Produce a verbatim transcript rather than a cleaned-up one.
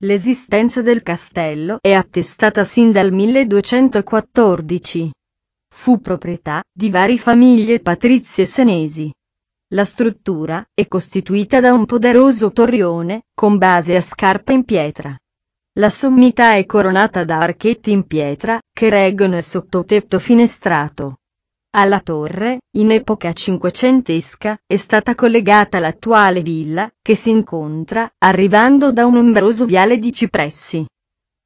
L'esistenza del castello è attestata sin dal milleduecentoquattordici. Fu proprietà di varie famiglie patrizie senesi. La struttura è costituita da un poderoso torrione, con base a scarpa in pietra. La sommità è coronata da archetti in pietra, che reggono il sottotetto finestrato. Alla torre, in epoca cinquecentesca, è stata collegata l'attuale villa, che si incontra, arrivando da un ombroso viale di cipressi.